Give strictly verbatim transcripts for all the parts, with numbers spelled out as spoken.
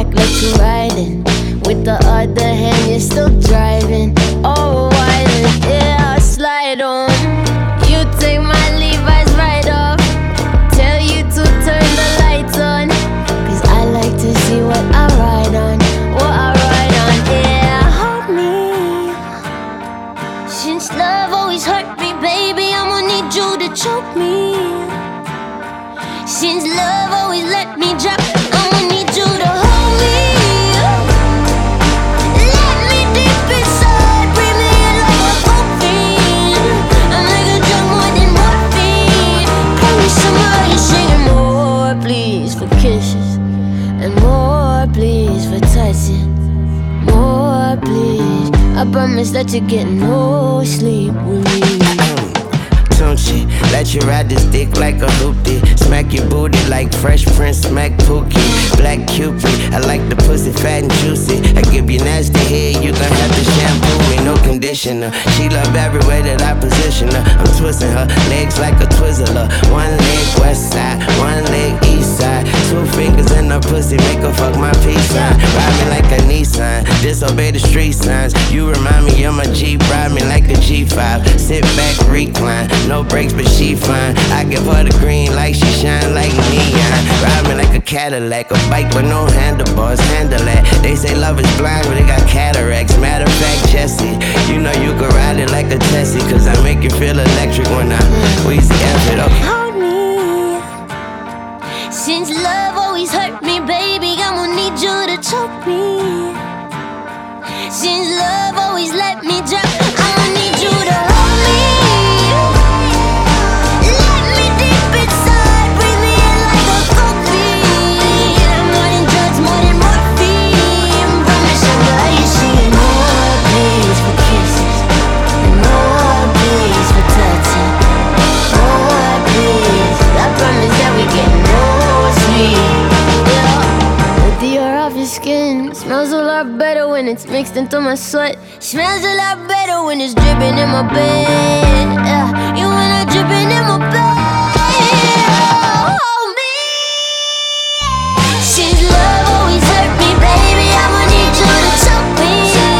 back like you're riding. With the other hand, you're still driving. Oh, why then? Yeah, I'll slide on. You take my Levi's right off. Tell you to turn the lights on. Cause I like to see what I ride on. What I ride on, yeah. Hold me. Since love always hurt me, baby, I'ma need you to choke me. Since love always let me drop, I'ma need you to hold me. Let me deep inside, breathe me in like a coffin. I'm like a drug more than morphine. Promise somebody you're singing more, please, for kisses. And more, please, for touching. More, please. I promise that you get no sleep with me. Shit. Let you ride this dick like a hoopty. Smack your booty like Fresh Prince smack Pookie. Black Cupid, I like the pussy fat and juicy. I give you nasty head, you gon' have to shampoo me, no conditioner. She love every way that I position her. I'm twisting her legs like a Twizzler. One leg west side, one leg east side. Two fingers in her pussy, make her fuck my peace sign. Ride me like a Nissan, disobey the street signs. You remind me of my Jeep, ride me like a G five. Sit back, recline, no brakes, but she fine. I give her the green light, she shine like neon. Ride me like a Cadillac, a bike with no handlebars, handle that. They say love is blind, but they got cataracts. Matter of fact, Jesse, you know you can ride it like a Tessie. Cause I make you feel electric when I wheezy effort, okay. Hold me. Since love always hurt me, baby, I'ma need you to choke me. Since love always let me drop, I'ma need you to hold me. Skin smells a lot better when it's mixed into my sweat. Smells a lot better when it's dripping in my bed. Yeah, you when I'm dripping in my bed. Hold me. Since love always hurt me, baby, I'ma need you to choke me.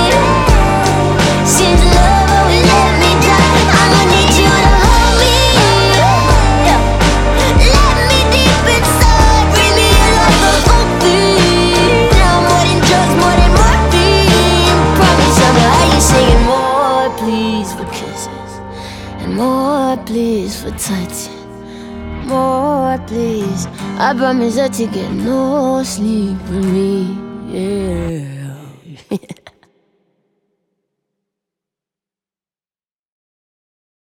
Since love always let me down, I'ma need you to hold me. Yeah. Let me deep inside, breathe me in like a coffin. Singing more, please, for kisses. And more, please, for touching. More, please. I promise that you get no sleep with me, yeah.